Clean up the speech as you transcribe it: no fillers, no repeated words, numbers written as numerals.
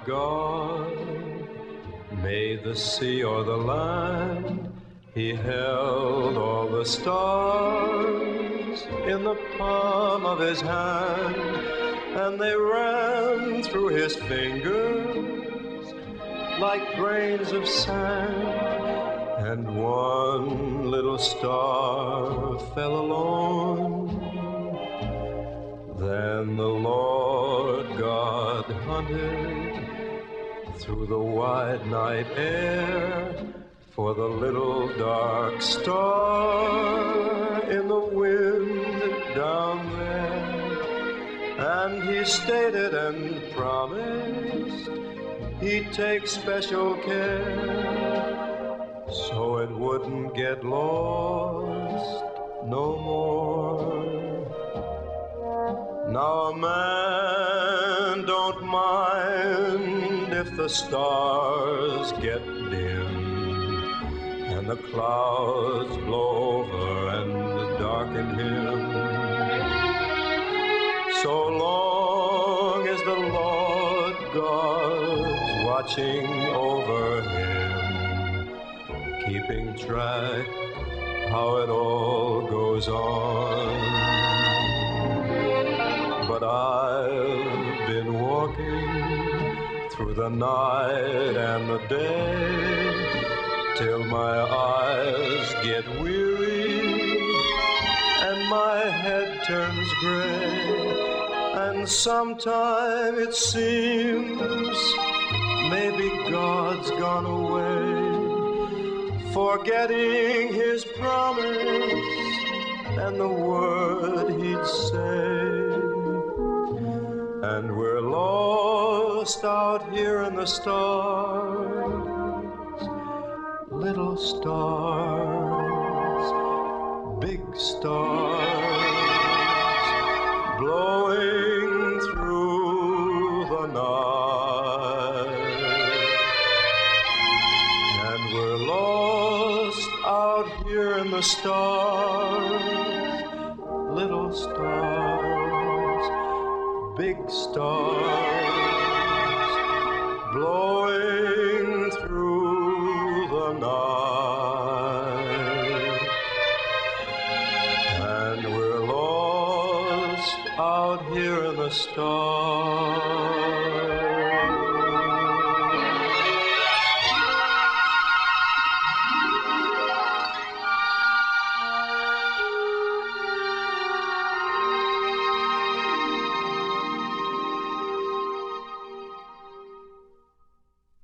God made the sea or the land, He held all the stars in the palm of His hand, and they ran through His fingers like grains of sand. And one little star fell alone. Then the Lord God hunted through the wide night air for the little dark star in the wind down there. And He stated and promised He'd take special care so it wouldn't get lost no more. Now a man don't mind if the stars get dim and the clouds blow over and darken him, so long as the Lord God's watching over him, keeping track how it all goes on. But I've been walking through the night and the day till my eyes get weary and my head turns gray, and sometime it seems maybe God's gone away, forgetting His promise and the word He'd say. And we're lost out here in the stars, little stars, big stars, blowing through the night. And we're lost out here in the stars, little stars, big stars, blowing through the night. And we're lost out here in the stars.